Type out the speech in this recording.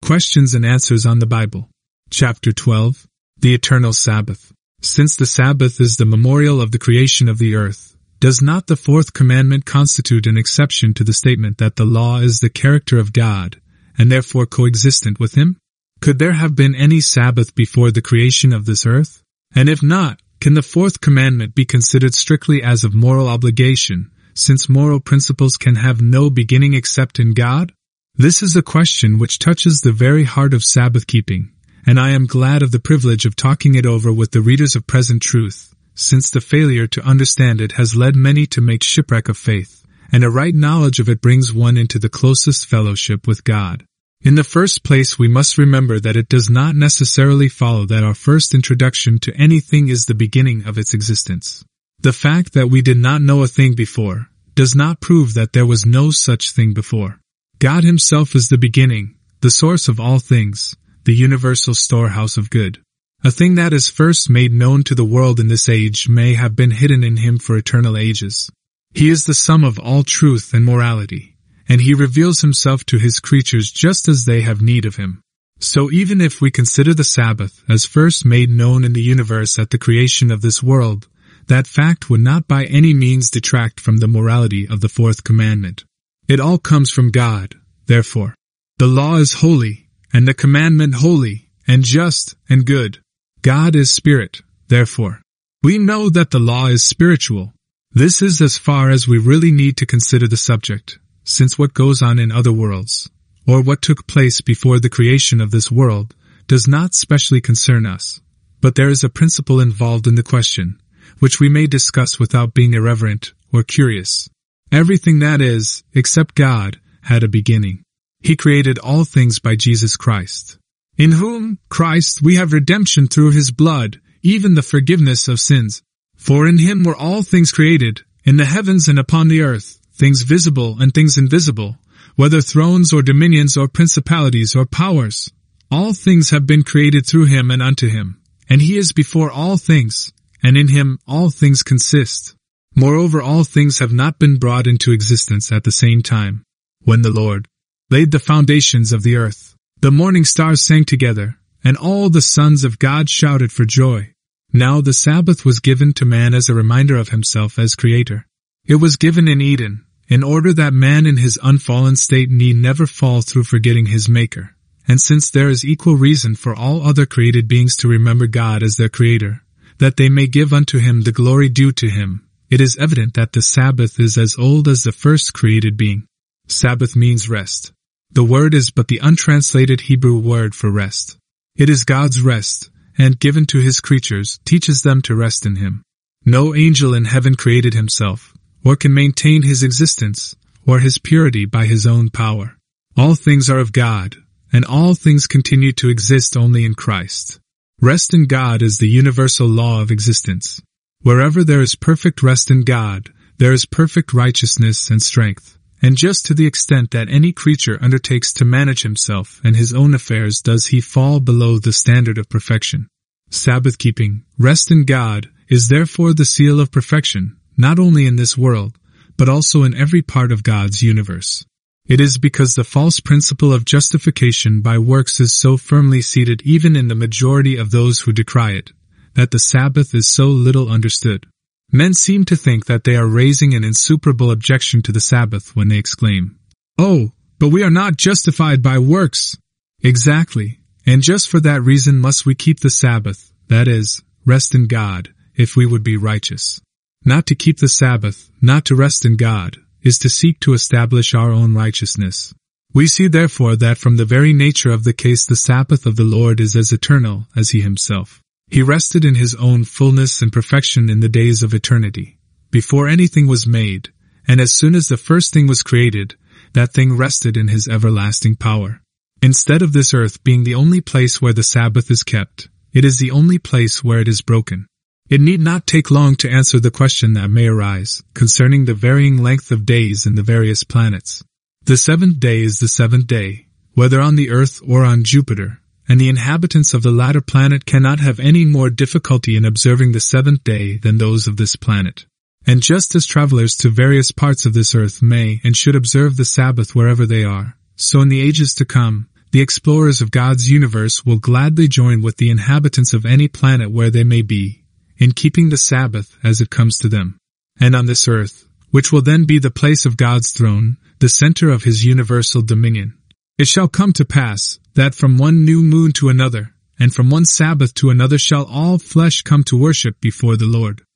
Questions and Answers on the Bible. Chapter 12. The Eternal Sabbath. Since the Sabbath is the memorial of the creation of the earth, does not the fourth commandment constitute an exception to the statement that the law is the character of God, and therefore coexistent with Him? Could there have been any Sabbath before the creation of this earth? And if not, can the fourth commandment be considered strictly as of moral obligation, since moral principles can have no beginning except in God? This is a question which touches the very heart of Sabbath keeping, and I am glad of the privilege of talking it over with the readers of Present Truth, since the failure to understand it has led many to make shipwreck of faith, and a right knowledge of it brings one into the closest fellowship with God. In the first place, we must remember that it does not necessarily follow that our first introduction to anything is the beginning of its existence. The fact that we did not know a thing before does not prove that there was no such thing before. God Himself is the beginning, the source of all things, the universal storehouse of good. A thing that is first made known to the world in this age may have been hidden in Him for eternal ages. He is the sum of all truth and morality, and He reveals Himself to His creatures just as they have need of Him. So even if we consider the Sabbath as first made known in the universe at the creation of this world, that fact would not by any means detract from the morality of the fourth commandment. It all comes from God, therefore. The law is holy, and the commandment holy, and just, and good. God is spirit, therefore. We know that the law is spiritual. This is as far as we really need to consider the subject, since what goes on in other worlds, or what took place before the creation of this world, does not specially concern us. But there is a principle involved in the question, which we may discuss without being irreverent or curious. Everything that is, except God, had a beginning. He created all things by Jesus Christ. In whom, Christ, we have redemption through His blood, even the forgiveness of sins. For in Him were all things created, in the heavens and upon the earth, things visible and things invisible, whether thrones or dominions or principalities or powers. All things have been created through Him and unto Him, and He is before all things, and in Him all things consist. Moreover, all things have not been brought into existence at the same time. When the Lord laid the foundations of the earth, the morning stars sang together, and all the sons of God shouted for joy. Now the Sabbath was given to man as a reminder of himself as Creator. It was given in Eden, in order that man in his unfallen state need never fall through forgetting his Maker. And since there is equal reason for all other created beings to remember God as their Creator, that they may give unto Him the glory due to Him, it is evident that the Sabbath is as old as the first created being. Sabbath means rest. The word is but the untranslated Hebrew word for rest. It is God's rest, and given to His creatures, teaches them to rest in Him. No angel in heaven created himself, or can maintain his existence, or his purity by his own power. All things are of God, and all things continue to exist only in Christ. Rest in God is the universal law of existence. Wherever there is perfect rest in God, there is perfect righteousness and strength, and just to the extent that any creature undertakes to manage himself and his own affairs does he fall below the standard of perfection. Sabbath-keeping, rest in God, is therefore the seal of perfection, not only in this world, but also in every part of God's universe. It is because the false principle of justification by works is so firmly seated even in the majority of those who decry it, that the Sabbath is so little understood. Men seem to think that they are raising an insuperable objection to the Sabbath when they exclaim, "Oh, but we are not justified by works." Exactly, and just for that reason must we keep the Sabbath, that is, rest in God, if we would be righteous. Not to keep the Sabbath, not to rest in God, is to seek to establish our own righteousness. We see therefore that from the very nature of the case the Sabbath of the Lord is as eternal as He Himself. He rested in His own fullness and perfection in the days of eternity, before anything was made, and as soon as the first thing was created, that thing rested in His everlasting power. Instead of this earth being the only place where the Sabbath is kept, it is the only place where it is broken. It need not take long to answer the question that may arise concerning the varying length of days in the various planets. The seventh day is the seventh day, whether on the earth or on Jupiter, and the inhabitants of the latter planet cannot have any more difficulty in observing the seventh day than those of this planet. And just as travelers to various parts of this earth may and should observe the Sabbath wherever they are, so in the ages to come, the explorers of God's universe will gladly join with the inhabitants of any planet where they may be, in keeping the Sabbath as it comes to them. And on this earth, which will then be the place of God's throne, the center of his universal dominion, it shall come to pass, that from one new moon to another, and from one Sabbath to another shall all flesh come to worship before the Lord.